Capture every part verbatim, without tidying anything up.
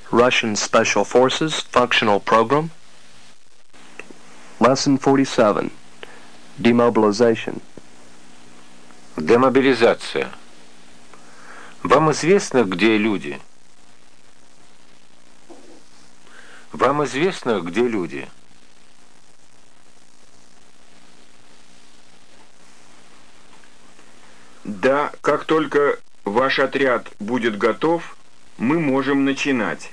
Russian Special Forces Functional Program. Lesson forty-seven. Demobilization. Демобилизация. Вам известно, где люди? Вам известно, где люди? Да, как только ваш отряд будет готов, мы можем начинать.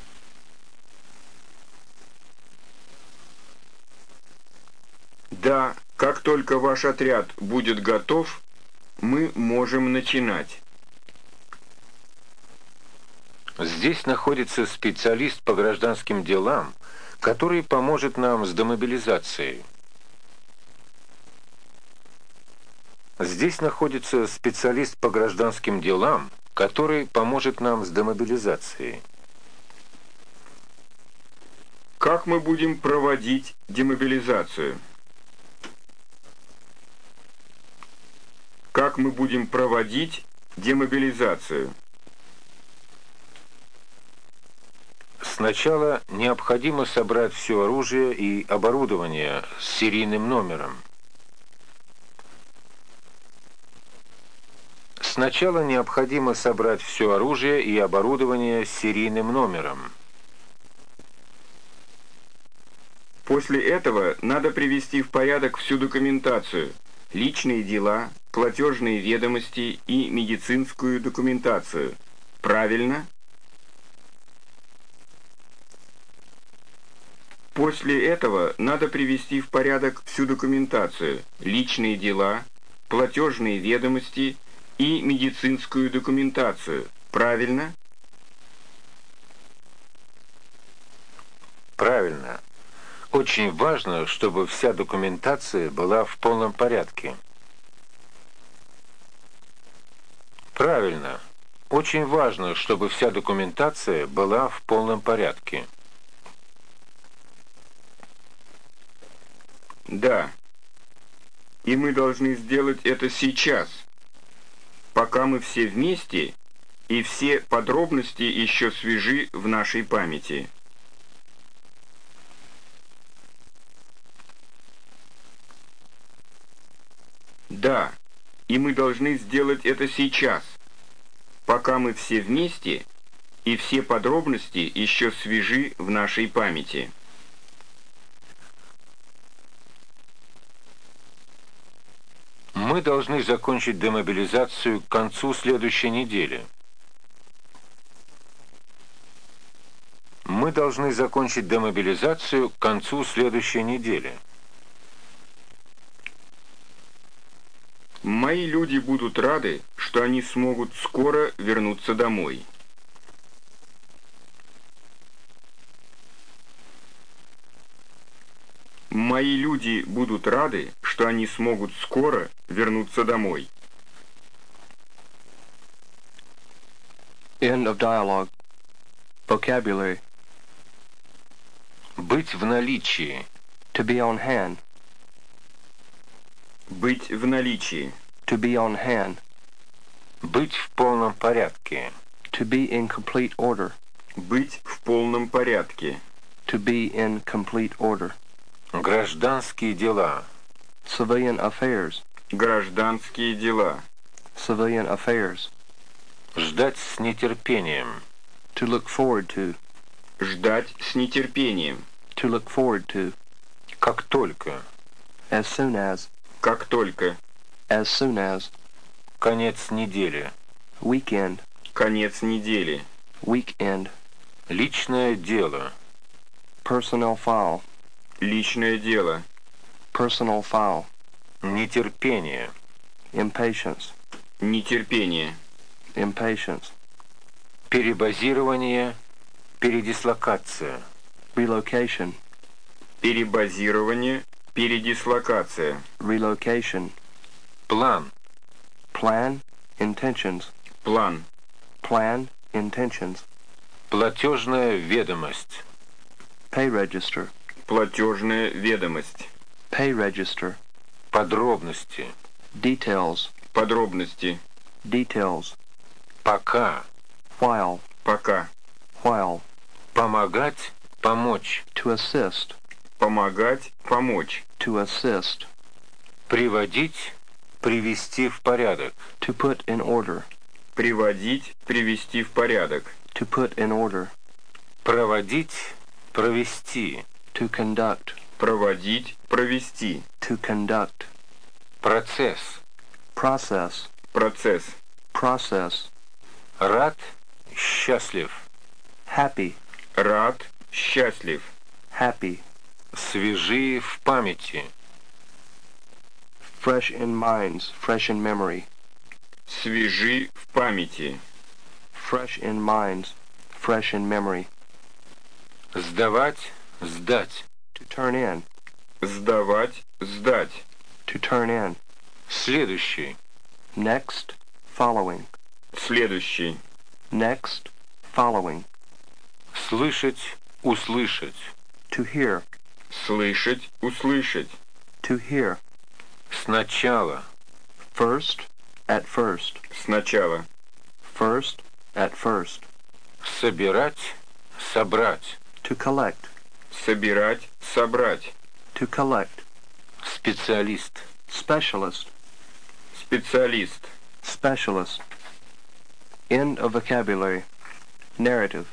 Да, как только ваш отряд будет готов, мы можем начинать. Здесь находится специалист по гражданским делам, который поможет нам с демобилизацией. Здесь находится специалист по гражданским делам, который поможет нам с демобилизацией. Как мы будем проводить демобилизацию? Как мы будем проводить демобилизацию? Сначала необходимо собрать все оружие и оборудование с серийным номером. Сначала необходимо собрать все оружие и оборудование с серийным номером. После этого надо привести в порядок всю документацию, личные дела, платежные ведомости и медицинскую документацию. Правильно? После этого надо привести в порядок всю документацию, личные дела, платежные ведомости и медицинскую документацию. Правильно? Правильно. Очень важно, чтобы вся документация была в полном порядке. Правильно. Очень важно, чтобы вся документация была в полном порядке. Да. И мы должны сделать это сейчас, пока мы все вместе, и все подробности еще свежи в нашей памяти. Да, и мы должны сделать это сейчас, пока мы все вместе, и все подробности еще свежи в нашей памяти. Мы должны закончить демобилизацию к концу следующей недели. Мы должны закончить демобилизацию к концу следующей недели. Мои люди будут рады, что они смогут скоро вернуться домой. Мои люди будут рады, что они смогут скоро вернуться домой. End of dialogue. Vocabulary. Быть в наличии. To be on hand. Быть в наличии. To be on hand. Быть в полном порядке. To be in complete order. Быть в полном порядке. To be in complete order. Гражданские дела. Civilian affairs. Гражданские дела. Civilian affairs. Ждать с нетерпением. To look forward to. Ждать с нетерпением. To look forward to. Как только. As soon as. Как только. As soon as. Конец недели. Weekend. Конец недели. Weekend. Личное дело. Personnel file. Личное дело. Personal file. Нетерпение. Impatience. Нетерпение. Impatience. Перебазирование. Передислокация. Relocation. Перебазирование. Передислокация. Relocation. План. Plan. Intentions. План. Plan. Intentions. Платежная ведомость. Pay register. Платежная ведомость. Pay register. Подробности. Details. Подробности. Details. Пока. While. Пока. While. Помогать, помочь. To assist. Помогать, помочь. To assist. Приводить, привести в порядок. To put in order. Приводить, привести в порядок. To put in order. Проводить, провести. To conduct. Проводить, провести. To conduct. Процесс. Process. Процесс. Process. Рад, счастлив. Happy. Рад, счастлив. Happy. Свежи в памяти. Fresh in minds. Fresh in memory. Свежи в памяти. Fresh in minds. Fresh in memory. Сдавать, сдать. To turn in. Сдавать, сдать. To turn in. Следующий. Next. Following. Следующий. Next. Following. Слышать, услышать. To hear. Слышать, услышать. To hear. Сначала. First. At first. Сначала. First. At first. Собирать, собрать. To collect. Собирать, собрать. To collect. Специалист. Specialist. Специалист. Specialist. End of vocabulary. Narrative.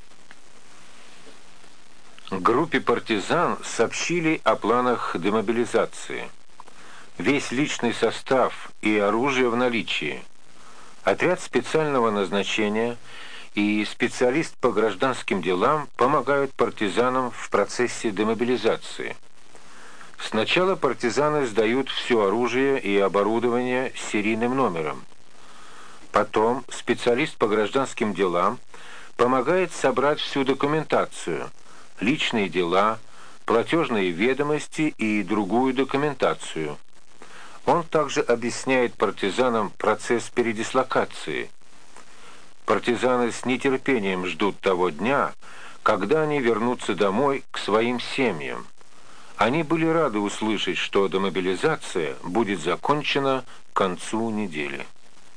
Группе партизан сообщили о планах демобилизации. Весь личный состав и оружие в наличии. Отряд специального назначения и специалист по гражданским делам помогают партизанам в процессе демобилизации. Сначала партизаны сдают все оружие и оборудование с серийным номером. Потом специалист по гражданским делам помогает собрать всю документацию, личные дела, платежные ведомости и другую документацию. Он также объясняет партизанам процесс передислокации. Партизаны с нетерпением ждут того дня, когда они вернутся домой к своим семьям. Они были рады услышать, что демобилизация будет закончена к концу недели.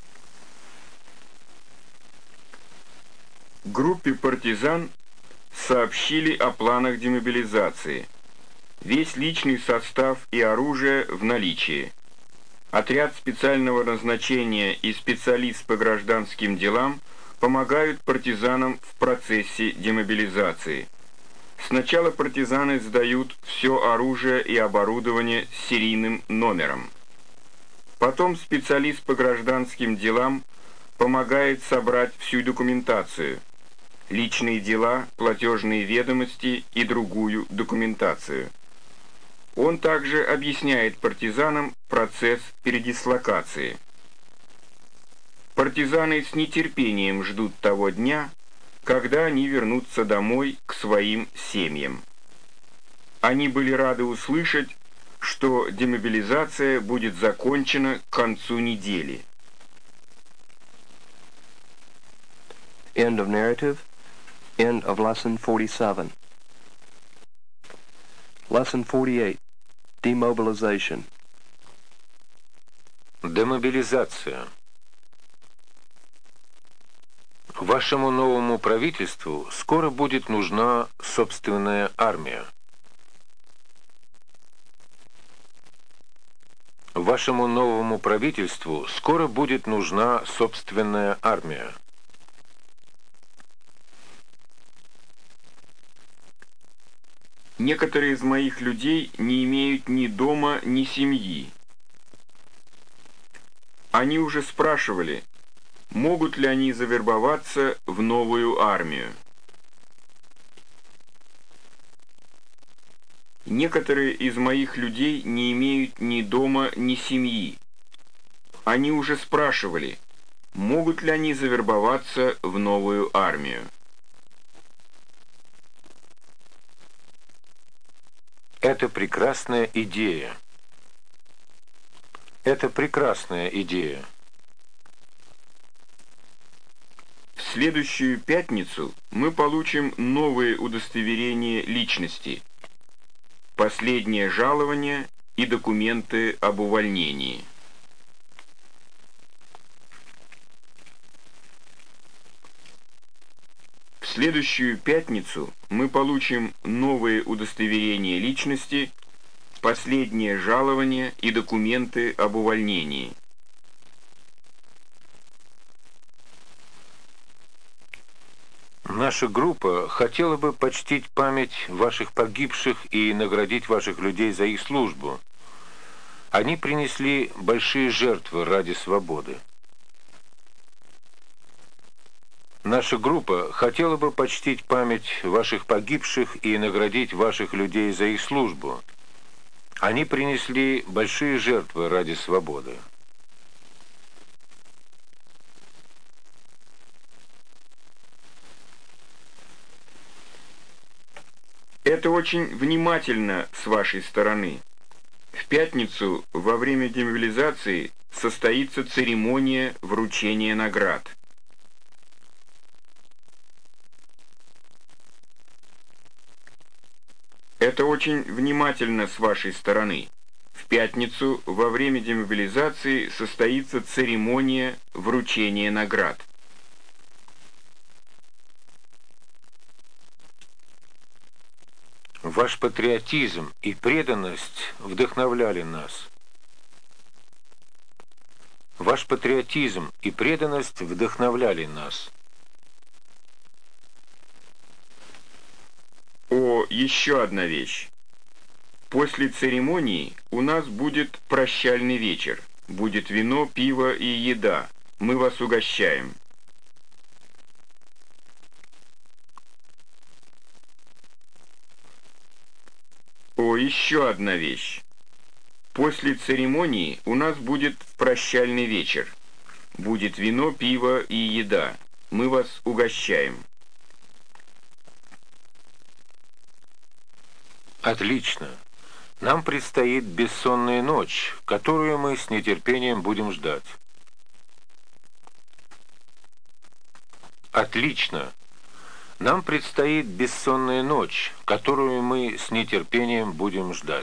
Группе партизан сообщили о планах демобилизации. Весь личный состав и оружие в наличии. Отряд специального назначения и специалист по гражданским делам помогают партизанам в процессе демобилизации. Сначала партизаны сдают все оружие и оборудование с серийным номером. Потом специалист по гражданским делам помогает собрать всю документацию, личные дела, платежные ведомости и другую документацию. Он также объясняет партизанам процесс передислокации. Партизаны с нетерпением ждут того дня, когда они вернутся домой к своим семьям. Они были рады услышать, что демобилизация будет закончена к концу недели. End of narrative. End of lesson forty-seven. Lesson forty-eight. Demobilization. Демобилизация. Вашему новому правительству скоро будет нужна собственная армия. Вашему новому правительству скоро будет нужна собственная армия. Некоторые из моих людей не имеют ни дома, ни семьи. Они уже спрашивали, могут ли они завербоваться в новую армию. Некоторые из моих людей не имеют ни дома, ни семьи. Они уже спрашивали, могут ли они завербоваться в новую армию. Это прекрасная идея. Это прекрасная идея. В следующую пятницу мы получим новые удостоверения личности, последнее жалование и документы об увольнении. В следующую пятницу мы получим новые удостоверения личности, последнее жалование и документы об увольнении. Наша группа хотела бы почтить память ваших погибших и наградить ваших людей за их службу. Они принесли большие жертвы ради свободы. Наша группа хотела бы почтить память ваших погибших и наградить ваших людей за их службу. Они принесли большие жертвы ради свободы. Это очень внимательно с вашей стороны. В пятницу во время демобилизации состоится церемония вручения наград. Это очень внимательно с вашей стороны. В пятницу во время демобилизации состоится церемония вручения наград. Ваш патриотизм и преданность вдохновляли нас. Ваш патриотизм и преданность вдохновляли нас. О, еще одна вещь. После церемонии у нас будет прощальный вечер. Будет вино, пиво и еда. Мы вас угощаем. О, еще одна вещь. После церемонии у нас будет прощальный вечер. Будет вино, пиво и еда. Мы вас угощаем. Отлично. Нам предстоит бессонная ночь, которую мы с нетерпением будем ждать. Отлично. Нам предстоит бессонная ночь, которую мы с нетерпением будем ждать.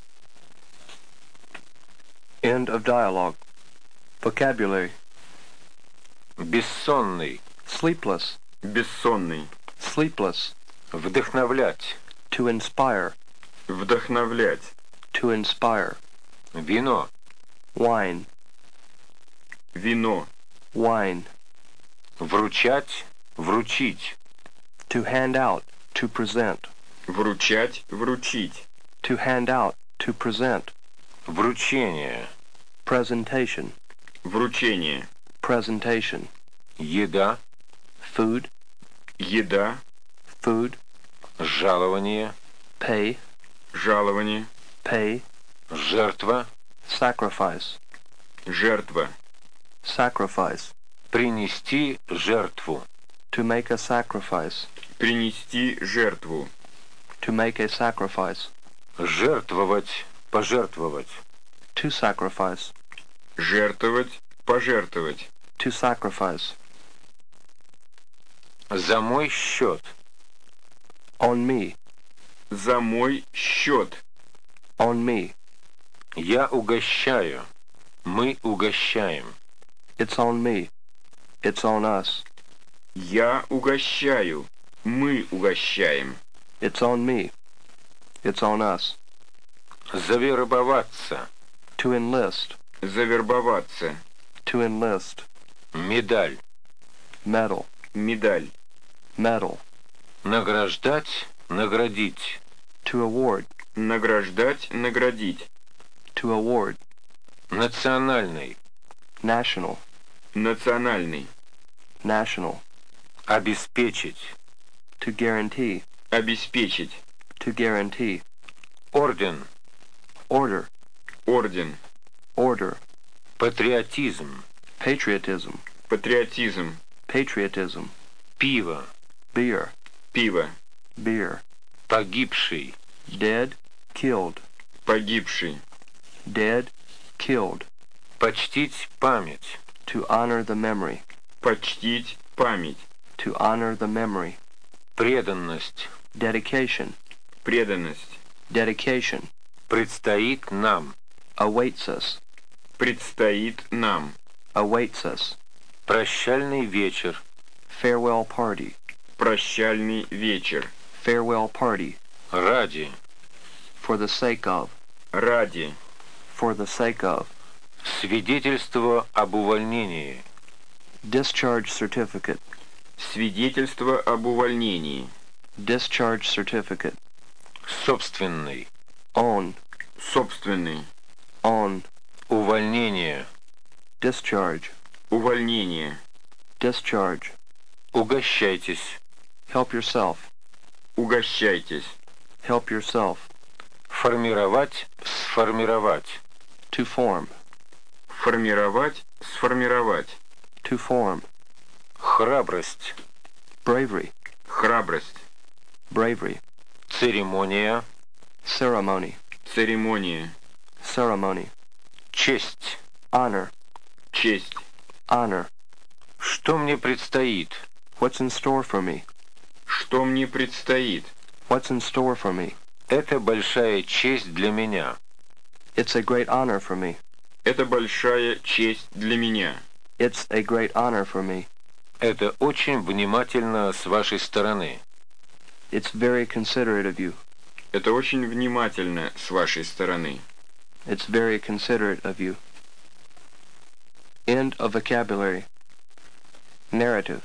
End of dialogue. Vocabulary. Бессонный. Sleepless. Бессонный. Sleepless. Вдохновлять. To inspire. Вдохновлять. To inspire. Вино. Wine. Вино. Wine. Вручать. Вручить. To hand out. To present. Вручать, вручить. To hand out. To present. Вручение. Presentation. Вручение. Presentation. Еда. Food. Еда. Food. Жалование. Pay. Жалование. Pay. Жертва. Sacrifice. Жертва. Sacrifice. Принести жертву. To make a sacrifice. Принести жертву. To make a sacrifice. Жертвовать. Пожертвовать. To sacrifice. Жертвовать, пожертвовать. To sacrifice. За мой счет. On me. За мой счет. On me. Я угощаю. Мы угощаем. It's on me. It's on us. Я угощаю. Мы угощаем. It's on me. It's on us. Завербоваться. To enlist. Завербоваться. To enlist. Медаль. Medal. Медаль. Medal. Награждать. Наградить. To award. Награждать, наградить. To award. Национальный. National. Национальный. National. Обеспечить. To guarantee. Обеспечить. To guarantee. Орден. Order. Орден. Order. Патриотизм. Patriotism. Патриотизм. Patriotism. Пиво. Beer. Пиво. Beer. Погибший. Dead. Killed. Погибший. Dead. Killed. Почтить память. To honor the memory. Почтить память. To honor the memory. Преданность. Dedication. Преданность. Dedication. Предстоит нам. Awaits us. Предстоит нам. Awaits us. Прощальный вечер. Farewell party. прощальный вечер. Farewell party. Ради. For the sake of. Ради. For the sake of. Свидетельство об увольнении. Discharge certificate. Свидетельство об увольнении. Discharge certificate. Собственный. Own. Собственный. Own. Увольнение. Discharge. Увольнение. Discharge. Угощайтесь. Help yourself. Угощайтесь. Help yourself. Формировать, сформировать. To form. Формировать, сформировать. To form. Храбрость. Bravery. Храбрость. Bravery. Церемония. Ceremony. Церемония. Ceremony. Честь. Honor. Честь. Honor. Что мне предстоит? What's in store for me? Что мне предстоит? What's in store for me? Это большая честь для меня. It's a great honor for me. Это большая честь для меня. It's a great honor for me. Это очень внимательно с вашей стороны. It's very considerate of you. Это очень внимательно с вашей стороны. It's very considerate of you. End of vocabulary. Narrative.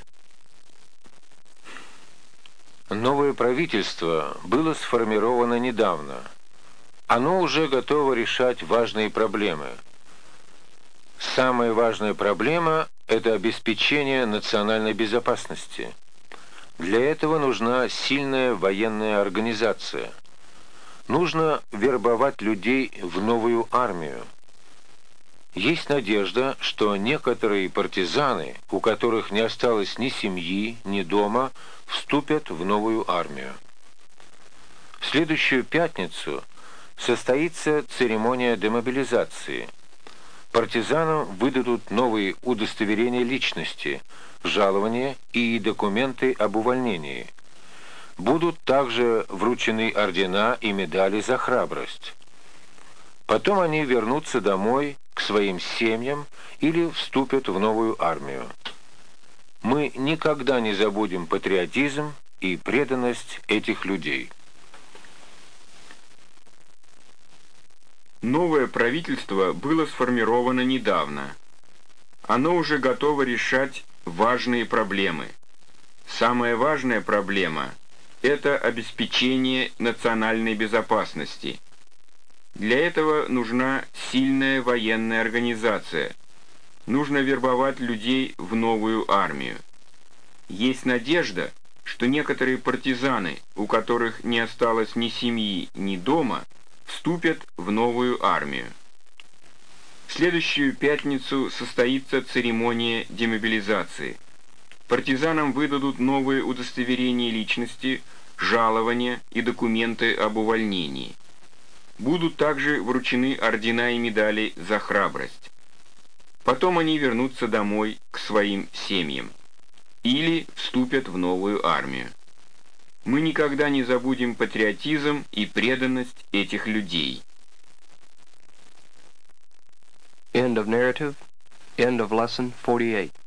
Новое правительство было сформировано недавно. Оно уже готово решать важные проблемы. Самая важная проблема – это обеспечение национальной безопасности. Для этого нужна сильная военная организация. Нужно вербовать людей в новую армию. Есть надежда, что некоторые партизаны, у которых не осталось ни семьи, ни дома, вступят в новую армию. В следующую пятницу состоится церемония демобилизации. Партизанам выдадут новые удостоверения личности, жалования и документы об увольнении. Будут также вручены ордена и медали за храбрость. Потом они вернутся домой к своим семьям или вступят в новую армию. Мы никогда не забудем патриотизм и преданность этих людей. Новое правительство было сформировано недавно. Оно уже готово решать важные проблемы. Самая важная проблема – это обеспечение национальной безопасности. Для этого нужна сильная военная организация. Нужно вербовать людей в новую армию. Есть надежда, что некоторые партизаны, у которых не осталось ни семьи, ни дома, вступят в новую армию. В следующую пятницу состоится церемония демобилизации. Партизанам выдадут новые удостоверения личности, жалования и документы об увольнении. Будут также вручены ордена и медали за храбрость. Потом они вернутся домой к своим семьям или вступят в новую армию. Мы никогда не забудем патриотизм и преданность этих людей. End of narrative. End of lesson forty-eight.